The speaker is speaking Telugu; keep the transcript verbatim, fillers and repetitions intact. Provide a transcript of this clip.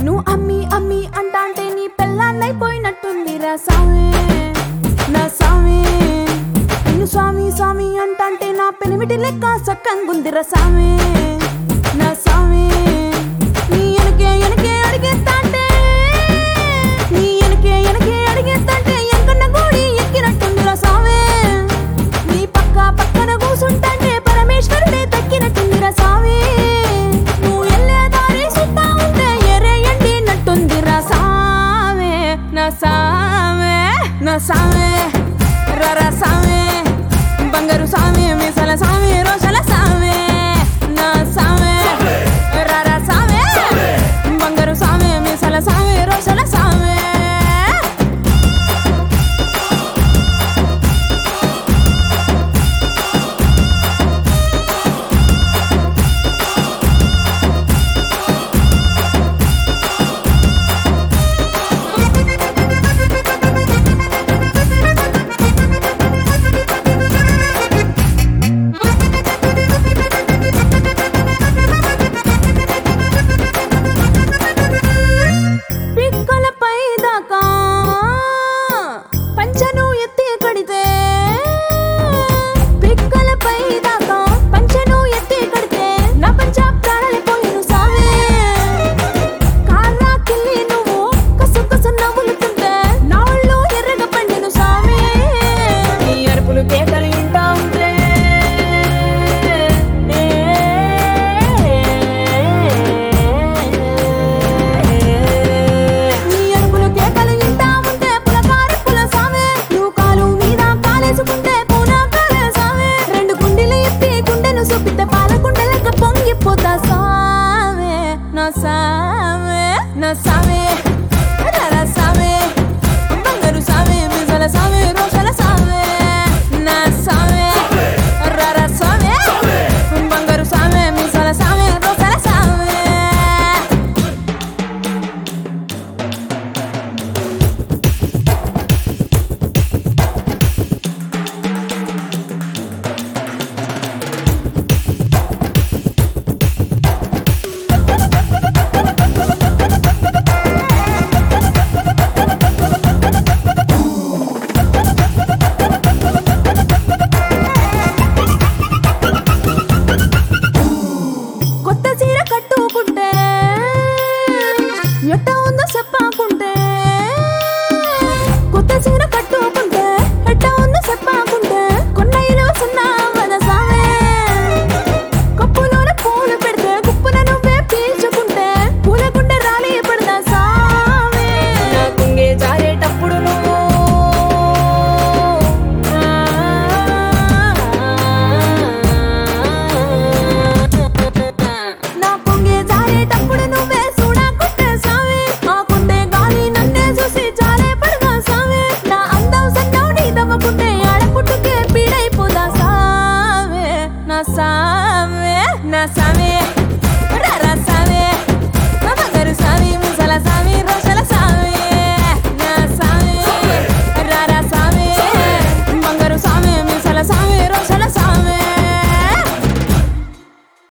నువ్వు అమ్మి అమ్మి అంటాంటే నీ పెళ్ళాన్నైపోయినట్టుంది రా సామి నా సామి నిన్ను స్వామి స్వామి అంటాంటే నా పెనిమిటి లెక్క సక్కంగుందిరా సామి నా సామి నీ ఎనకే ఎనకే అడిగేస్తాంటే నీ ఎనకే ఎనకే అడిగేస్తాంటే ఎంకన్న గూడి ఎక్కినట్టుందిరా సామి నీ పక్క పక్కన కూసుంటాంటే పరమేశ్వరుడే దక్కినట్టుందిరా సామి నువ్వు ఎల్లే దారి సుత్తా ఉంటే ఎరే ఎండినట్టుందిరా సామి నా సామి నా సామి రరా సామి బంగారు సామి మీసల సామి రోషల సామి నా సామి రరా సామి బంగారు సామి మీసల సామి రోషల సామి పిక్కలపై దాకా పంచను ఎత్తి కడితే పిక్కలపై దాకా పంచను ఎత్తి కడితే నా పంచ ప్రాణాలైపోయిను సామే కాళ్ళ కిల్లి నువ్వు కసు కసు నవ్వులుతుంటే నా ఒళ్ళు ఎర్రగా పండిను సామే నీ అరుపులు కేకలు వింటా ఉంటే నీ అరుపులు కేకలు వింటా ఉంటే పులకారి పుల సామే నువ్వు కాలు మీద కాలేసుకుంటే పూనా కాలే సామే రెండు గుండెలు ఎత్తి గుండెను చూపితే పాల గుండెలక పొంగిపోతా సామే నా సామే నా సామే రరా సామే బంగారు సామే మీసల సామే రోషల సామే నా సామే రరా సామే బంగారు సామే మీసల సామే రోషల సామే కొత్త